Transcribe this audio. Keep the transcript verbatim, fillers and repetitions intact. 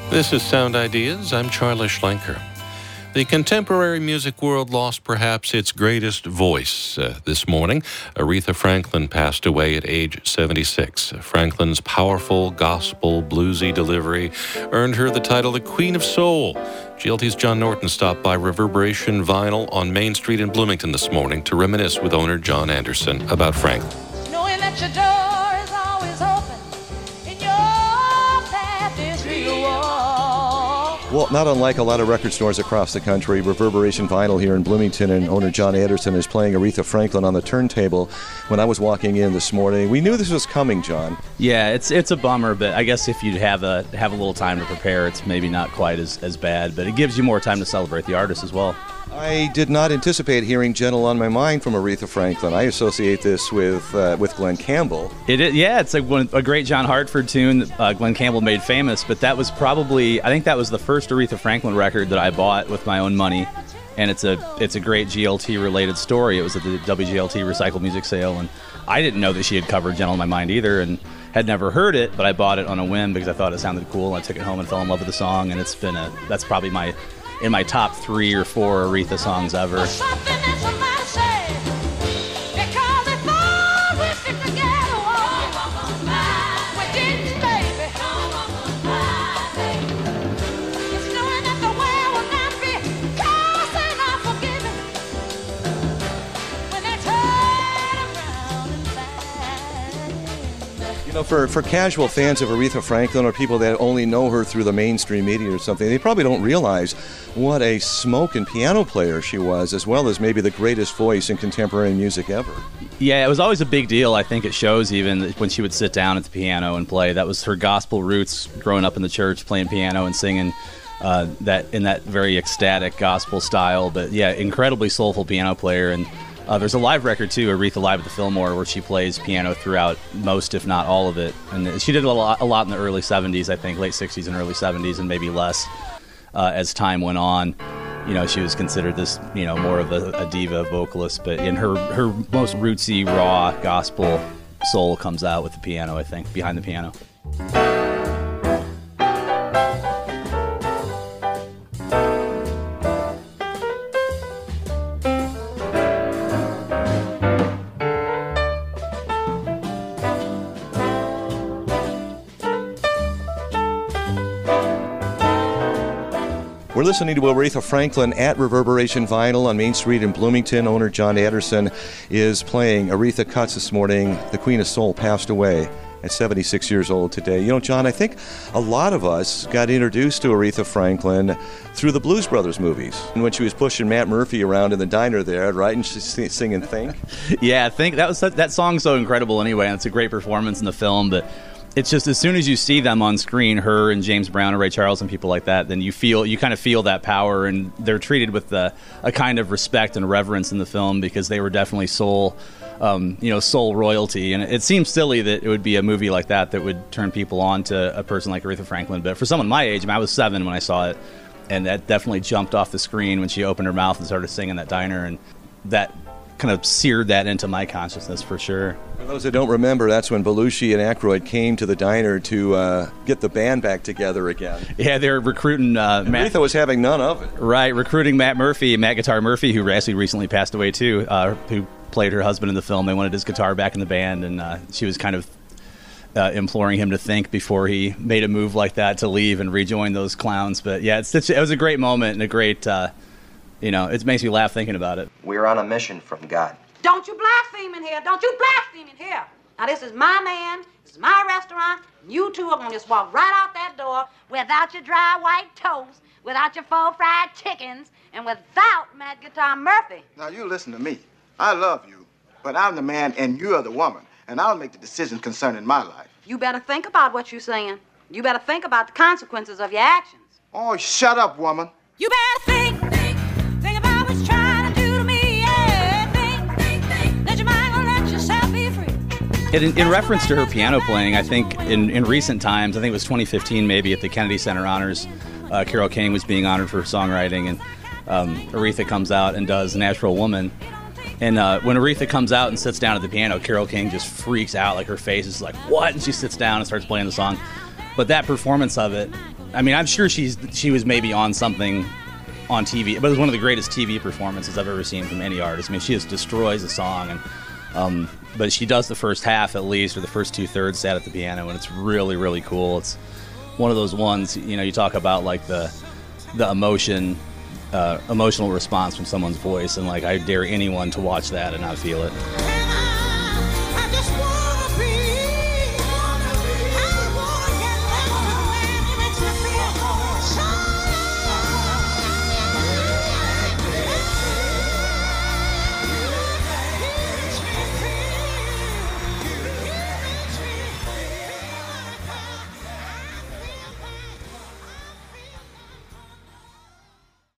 This is Sound Ideas. I'm Charlie Schlenker. The contemporary music world lost perhaps its greatest voice uh, this morning. Aretha Franklin passed away at age seventy-six. Franklin's powerful gospel bluesy delivery earned her the title the Queen of Soul. G L T's John Norton stopped by Reverberation Vinyl on Main Street in Bloomington this morning to reminisce with owner John Anderson about Franklin. Knowing that your door is always open and your path is real wall. Well, not unlike a lot of record stores across the country, Reverberation Vinyl here in Bloomington and owner John Anderson is playing Aretha Franklin on the turntable. When I was walking in this morning, we knew this was coming, John. Yeah, it's it's a bummer, but I guess if you'd have a have a little time to prepare, it's maybe not quite as, as bad, but it gives you more time to celebrate the artist as well. I did not anticipate hearing Gentle on My Mind from Aretha Franklin. I associate this with uh, with Glenn Campbell. It is, yeah, it's a, a great John Hartford tune that uh, Glenn Campbell made famous, but that was probably, I think that was the first Aretha Franklin record that I bought with my own money, and it's a it's a great G L T-related story. It was at the W G L T Recycle Music Sale, and I didn't know that she had covered Gentle on My Mind either, and had never heard it, but I bought it on a whim because I thought it sounded cool, and I took it home and fell in love with the song, and it's been a, that's probably my in my top three or four Aretha songs ever. You know, for, for casual fans of Aretha Franklin or people that only know her through the mainstream media or something, they probably don't realize what a smoking piano player she was, as well as maybe the greatest voice in contemporary music ever. Yeah, it was always a big deal. I think it shows even when she would sit down at the piano and play. That was her gospel roots, growing up in the church, playing piano and singing uh, that in that very ecstatic gospel style. But yeah, incredibly soulful piano player. And Uh, there's a live record, too, Aretha Live at the Fillmore, where she plays piano throughout most, if not all of it. And she did a lot, a lot in the early seventies, I think, late sixties and early seventies, and maybe less uh, as time went on. You know, she was considered this, you know, more of a, a diva vocalist. But in her, her most rootsy, raw gospel soul comes out with the piano, I think, behind the piano. We're listening to Aretha Franklin at Reverberation Vinyl on Main Street in Bloomington. Owner John Anderson is playing Aretha Cuts this morning. The Queen of Soul passed away at seventy-six years old today. You know, John, I think a lot of us got introduced to Aretha Franklin through the Blues Brothers movies. And when she was pushing Matt Murphy around in the diner there, right, and she's singing Think. Yeah, Think. That was that song's so incredible anyway, and it's a great performance in the film, but it's just as soon as you see them on screen, her and James Brown and Ray Charles and people like that, then you feel you kind of feel that power, and they're treated with the, a kind of respect and reverence in the film because they were definitely soul, um, you know, soul royalty. And it seems silly that it would be a movie like that that would turn people on to a person like Aretha Franklin. But for someone my age, I mean, I was seven when I saw it, and that definitely jumped off the screen when she opened her mouth and started singing that diner, and that kind of seared that into my consciousness for sure. For those that don't remember, that's when Belushi and Aykroyd came to the diner to uh, get the band back together again. Yeah, they're recruiting uh, Matt. Aretha was having none of it. Right, recruiting Matt Murphy, Matt Guitar Murphy, who actually recently passed away too, uh, who played her husband in the film. They wanted his guitar back in the band, and uh, she was kind of uh, imploring him to think before he made a move like that to leave and rejoin those clowns. But yeah, it's, it's, it was a great moment and a great... Uh, You know, it makes me laugh thinking about it. We're on a mission from God. Don't you blaspheme in here. Don't you blaspheme in here. Now, this is my man. This is my restaurant. You two are going to just walk right out that door without your dry white toast, without your full fried chickens, and without Matt Guitar Murphy. Now, you listen to me. I love you, but I'm the man and you're the woman, and I'll make the decisions concerning my life. You better think about what you're saying. You better think about the consequences of your actions. Oh, shut up, woman. You better think. Think about what you're trying to do to me, yeah. Think, think, think. Let your mind go, let yourself be free. In, in reference to her piano playing, I think in, in recent times, I think it was twenty fifteen maybe at the Kennedy Center Honors, uh, Carole King was being honored for her songwriting, and um, Aretha comes out and does Natural Woman. And uh, when Aretha comes out and sits down at the piano, Carole King just freaks out. Like, her face is like, what? And she sits down and starts playing the song. but that performance of it, I mean, I'm sure she's she was maybe on something on T V, but it was one of the greatest T V performances I've ever seen from any artist. I mean, she just destroys the song, and um, but she does the first half at least, or the first two thirds sat at the piano, and it's really, really cool. It's one of those ones, you know, you talk about like the the emotion, uh, emotional response from someone's voice, and like I dare anyone to watch that and not feel it. And I, I just wanna be